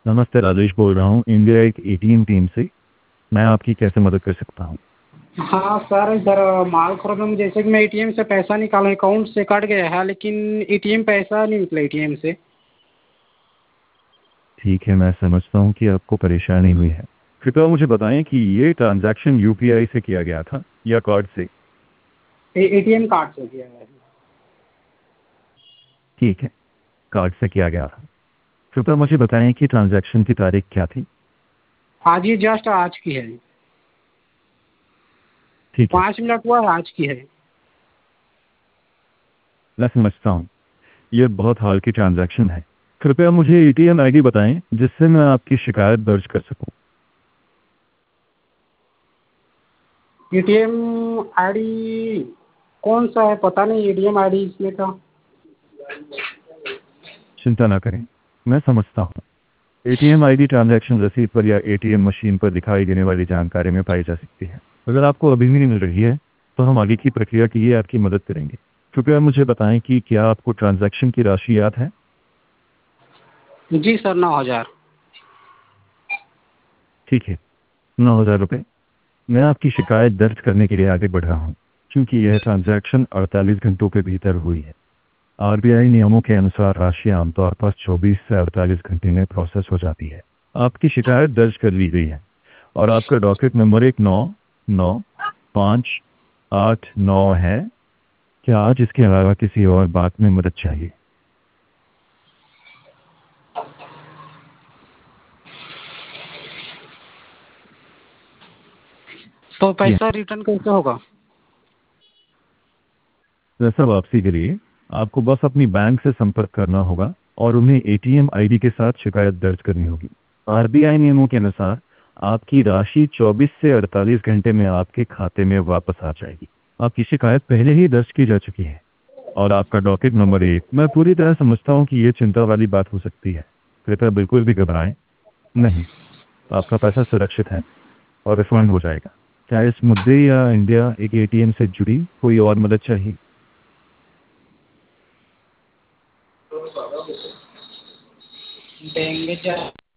नमस्ते, राजेश बोल रहा हूँ इंडिया एक एटीएम टीम से। मैं आपकी कैसे मदद कर सकता हूँ? हाँ सर, इधर माल खरीदने में जैसे कि मैं एटीएम से पैसा निकाला, अकाउंट से कट गया है, लेकिन एटीएम पैसा नहीं निकला एटीएम से। ठीक है, मैं समझता हूँ कि आपको परेशानी हुई है। कृपया मुझे बताएं कि ये ट्रांजैक्शन यूपीआई से किया गया था या कार्ड से? एटीएम कार्ड से किया है। ठीक है, कार्ड से किया गया था। कृपया मुझे बताएं कि ट्रांजैक्शन की तारीख क्या थी? आज ही जस्ट आज की है। ठीक है, 5 मिनट हुआ है, आज की है। मैं समझता हूँ। ये बहुत हाल की ट्रांजैक्शन है। कृपया मुझे एटीएम आईडी बताएं जिससे मैं आपकी शिकायत दर्ज कर सकूं। एटीएम आईडी कौन सा है पता नहीं, एटीएम आईडी इसमें था। चिंता ना करें, मैं समझता हूँ। एटीएम आईडी ट्रांजैक्शन रसीद पर या एटीएम मशीन पर दिखाई देने वाली जानकारी में पाई जा सकती है। अगर आपको अभी भी नहीं मिल रही है तो हम आगे की प्रक्रिया के लिए आपकी मदद करेंगे। कृपया मुझे बताएं कि क्या आपको ट्रांजैक्शन की राशि याद है? जी सर, 9,000। ठीक है, 9,000 रुपये। मैं आपकी शिकायत दर्ज करने के लिए आगे बढ़ रहा हूँ क्योंकि यह ट्रांजैक्शन 48 घंटों के भीतर हुई है। आरबीआई नियमों के अनुसार राशि आमतौर पर 24 से 48 घंटे में प्रोसेस हो जाती है। आपकी शिकायत दर्ज कर ली गई है और आपका डॉकेट नंबर 199589 है। क्या आज इसके अलावा किसी और बात में मदद चाहिए? तो जी, पैसा रिटर्न कैसे होगा? पैसा वापसी के लिए आपको बस अपनी बैंक से संपर्क करना होगा और उन्हें एटीएम आईडी के साथ शिकायत दर्ज करनी होगी। आरबीआई नियमों के अनुसार आपकी राशि 24 से 48 घंटे में आपके खाते में वापस आ जाएगी। आपकी शिकायत पहले ही दर्ज की जा चुकी है और आपका डॉकेट नंबर 1। मैं पूरी तरह समझता हूँ कि ये चिंता वाली बात हो सकती है। कृपया बिल्कुल भी घबराएं नहीं, आपका पैसा सुरक्षित है और रिफंड हो जाएगा। क्या इस मुद्दे या इंडिया एक एटीएम से जुड़ी कोई और मदद चाहिए? देंगे